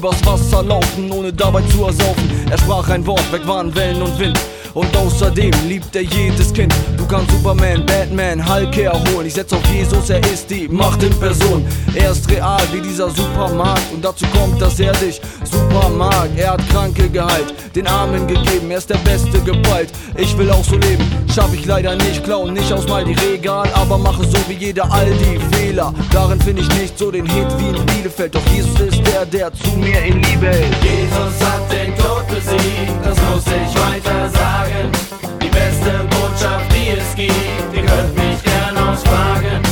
übers Wasser laufen, ohne dabei zu ersaufen. Er sprach ein Wort, weg waren Wellen und Wind. Und außerdem liebt er jedes Kind. Du kannst Superman, Batman, Hulk herholen. Ich setz auf Jesus, er ist die Macht in Person. Er ist real wie dieser Supermarkt. Und dazu kommt, dass er dich super mag. Er hat Kranke geheilt, den Armen gegeben. Er ist der Beste geballt. Ich will auch so leben, schaff ich leider nicht. Klauen nicht aus mal die Regal, aber mache so wie jeder all die Fehler. Darin finde ich nicht so den Hit wie in Bielefeld. Doch Jesus ist der zu mir in Liebe hält. Jesus hat den Tod besiegt, das muss ich weiter sagen. Die beste Botschaft, die es gibt, ihr könnt mich gern ausfragen.